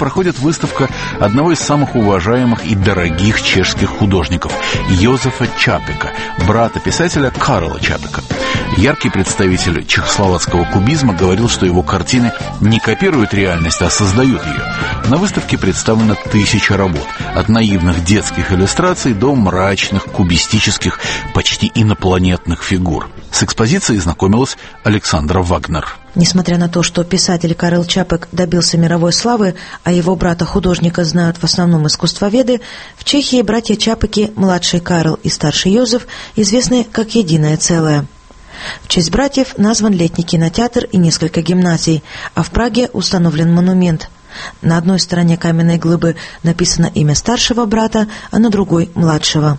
проходит выставка одного из самых уважаемых и дорогих чешских художников Йозефа Чапека, брата писателя Карла Чапека. Яркий представитель чехословацкого кубизма говорил, что его картины не копируют реальность, а создают ее. На выставке представлено 1000 работ, от наивных детских иллюстраций до мрачных, кубистических, почти инопланетных фигур. С экспозицией знакомилась Александра Вагнер. Несмотря на то, что писатель Карл Чапек добился мировой славы, а его брата-художника знают в основном искусствоведы, в Чехии братья Чапеки, младший Карл и старший Йозеф, известны как единое целое. В честь братьев назван летний кинотеатр и несколько гимназий, а в Праге установлен монумент. На одной стороне каменной глыбы написано имя старшего брата, а на другой – младшего.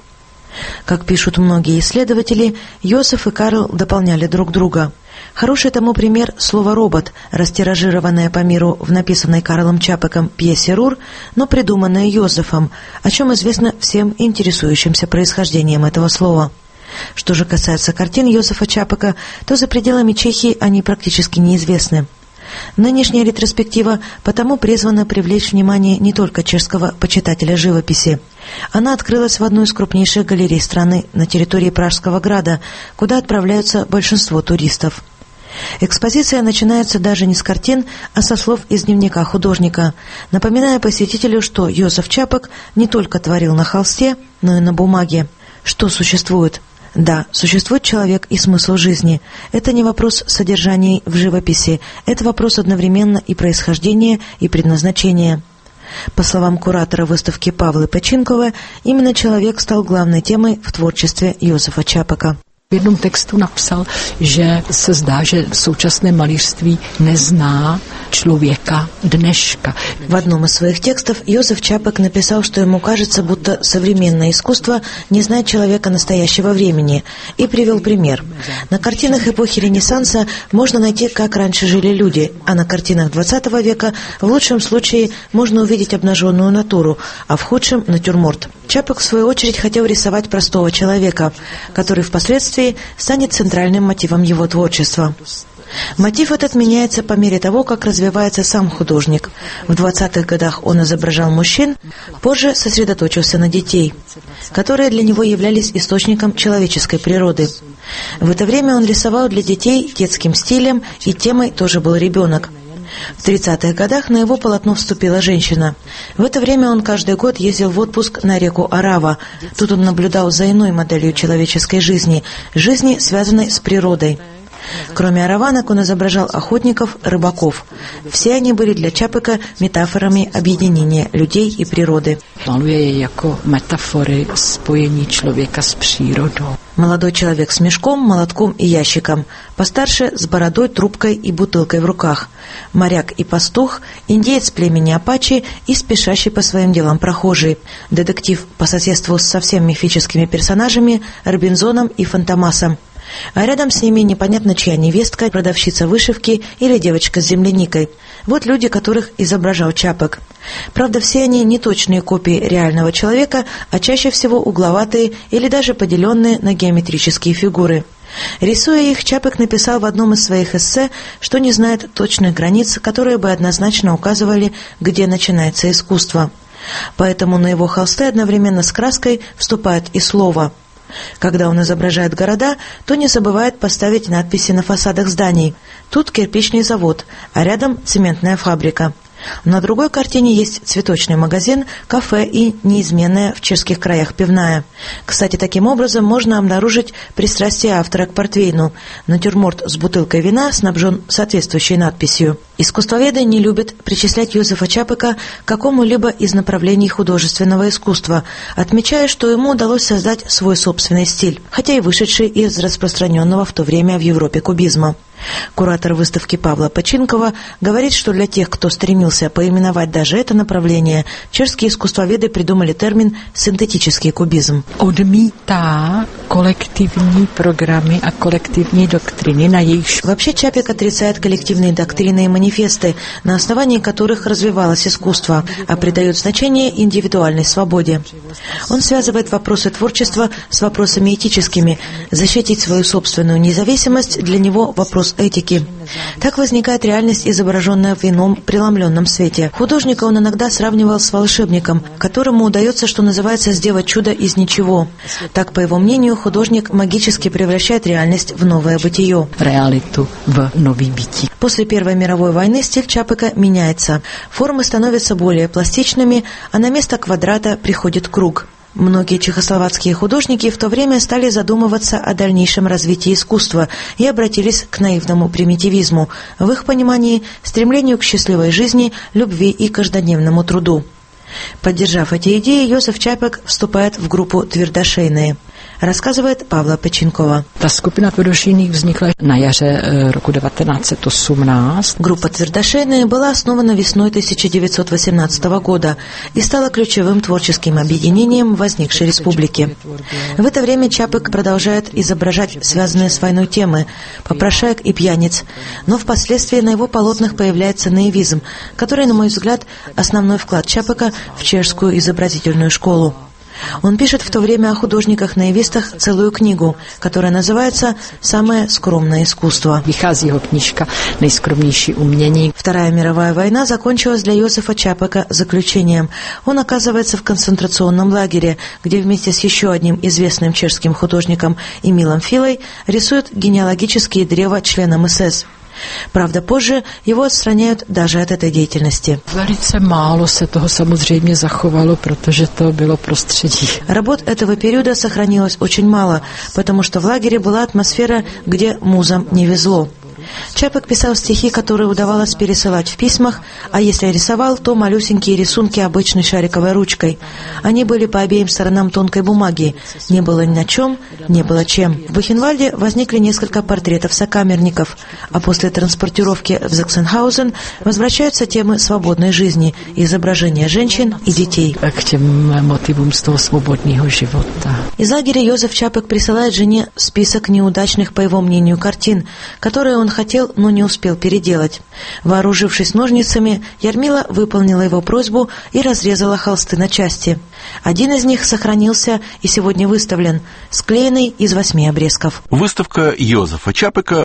Как пишут многие исследователи, Йозеф и Карл дополняли друг друга. Хороший тому пример слово «робот», растиражированное по миру в написанной Карлом Чапеком пьесе «Рур», но придуманное Йозефом, о чем известно всем интересующимся происхождением этого слова. Что же касается картин Йозефа Чапека, то за пределами Чехии они практически неизвестны. Нынешняя ретроспектива потому призвана привлечь внимание не только чешского почитателя живописи. Она открылась в одной из крупнейших галерей страны на территории Пражского града, куда отправляются большинство туристов. Экспозиция начинается даже не с картин, а со слов из дневника художника, напоминая посетителю, что Йозеф Чапек не только творил на холсте, но и на бумаге. Что существует? Да, существует человек и смысл жизни. Это не вопрос содержания в живописи, это вопрос одновременно и происхождения, и предназначения. По словам куратора выставки Павлы Печинковой, именно человек стал главной темой в творчестве Йозефа Чапека. V jednom textu napsal, že se zdá, že současné malířství nezná člověka dneška. В одном из своих текстов Йозеф Чапек написал, что ему кажется, будто современное искусство не знает человека настоящего времени, и привел пример. На картинах эпохи Ренессанса можно найти, как раньше жили люди, а на картинах XX века в лучшем случае можно увидеть обнаженную натуру, а в худшем – натюрморт. Чапек, в свою очередь, хотел рисовать простого человека, который впоследствии станет центральным мотивом его творчества. Мотив этот меняется по мере того, как развивается сам художник. В 20-х годах он изображал мужчин, позже сосредоточился на детей, которые для него являлись источником человеческой природы. В это время он рисовал для детей детским стилем, и темой тоже был ребенок. В 30-х годах на его полотно вступила женщина. В это время он каждый год ездил в отпуск на реку Орава. Тут он наблюдал за иной моделью человеческой жизни, связанной с природой. Кроме ораванок, он изображал охотников, рыбаков. Все они были для Чапека метафорами объединения людей и природы. Молодой человек с мешком, молотком и ящиком. Постарше с бородой, трубкой и бутылкой в руках. Моряк и пастух, индеец племени Апачи и спешащий по своим делам прохожий. Детектив по соседству с совсем мифическими персонажами Робинзоном и Фантомасом. А рядом с ними непонятно чья невестка, продавщица вышивки или девочка с земляникой. Вот люди, которых изображал Чапек. Правда, все они не точные копии реального человека, а чаще всего угловатые или даже поделенные на геометрические фигуры. Рисуя их, Чапек написал в одном из своих эссе, что не знает точных границ, которые бы однозначно указывали, где начинается искусство. Поэтому на его холсты одновременно с краской вступает и слово. Когда он изображает города, то не забывает поставить надписи на фасадах зданий. Тут кирпичный завод, а рядом цементная фабрика. На другой картине есть цветочный магазин, кафе и неизменная в чешских краях пивная. Кстати, таким образом можно обнаружить пристрастие автора к портвейну. Натюрморт с бутылкой вина снабжен соответствующей надписью. Искусствоведы не любят причислять Йозефа Чапека к какому-либо из направлений художественного искусства, отмечая, что ему удалось создать свой собственный стиль, хотя и вышедший из распространенного в то время в Европе кубизма. Куратор выставки Павла Печинкова говорит, что для тех, кто стремился поименовать даже это направление, чешские искусствоведы придумали термин «синтетический кубизм». Odmítá kolektivní programy a kolektivní doktriny, na jejichž... Вообще Чапек отрицает коллективные доктрины и манифесты, манифесты, на основании которых развивалось искусство, а придает значение индивидуальной свободе. Он связывает вопросы творчества с вопросами этическими. Защитить свою собственную независимость для него вопрос этики. Так возникает реальность, изображенная в ином преломленном свете. Художника он иногда сравнивал с волшебником, которому удается, что называется, сделать чудо из ничего. Так, по его мнению, художник магически превращает реальность в новое бытие. Реалиту в новый бытие. После Первой мировой войны стиль Чапека меняется. Формы становятся более пластичными, а на место квадрата приходит круг. Многие чехословацкие художники в то время стали задумываться о дальнейшем развитии искусства и обратились к наивному примитивизму, в их понимании стремлению к счастливой жизни, любви и каждодневному труду. Поддержав эти идеи, Йозеф Чапек вступает в группу «Твердошейные», рассказывает Павла Печенкова. Ta skupina Tvrdošejných vznikla na jaře roku 1918. Группа «Твердошейные» была основана весной 1918 года и стала ключевым творческим объединением возникшей республики. В это время Чапек продолжает изображать связанные с войной темы, попрошаек и пьяниц, но впоследствии на его полотнах появляется наивизм, который, на мой взгляд, основной вклад Чапека в чешскую изобразительную школу. Он пишет в то время о художниках-наивистах целую книгу, которая называется «Самое скромное искусство». Vychází jeho knížka Nejskromnější umění. Вторая мировая война закончилась для Йозефа Чапека заключением. Он оказывается в концентрационном лагере, где вместе с еще одним известным чешским художником Эмилом Филой рисует генеалогические древа членам СС. Правда, позже его отстраняют даже от этой деятельности. Velice málo se toho samozřejmě zachovalo, protože to bylo prostředí. Работ этого периода сохранилось очень мало, потому что в лагере была атмосфера, где музам не везло. Чапек писал стихи, которые удавалось пересылать в письмах, а если рисовал, то малюсенькие рисунки обычной шариковой ручкой. Они были по обеим сторонам тонкой бумаги. Не было ни на чем, не было чем. В Бухенвальде возникли несколько портретов сокамерников, а после транспортировки в Заксенхаузен возвращаются темы свободной жизни, изображения женщин и детей. К тем мотивам с того свободного живота. Из лагеря Йозеф Чапек присылает жене список неудачных, по его мнению, картин, которые он хотел, но не успел переделать. Вооружившись ножницами, Ярмила выполнила его просьбу и разрезала холсты на части. Один из них сохранился и сегодня выставлен, склеенный из 8 обрезков. Выставка Йозефа Чапека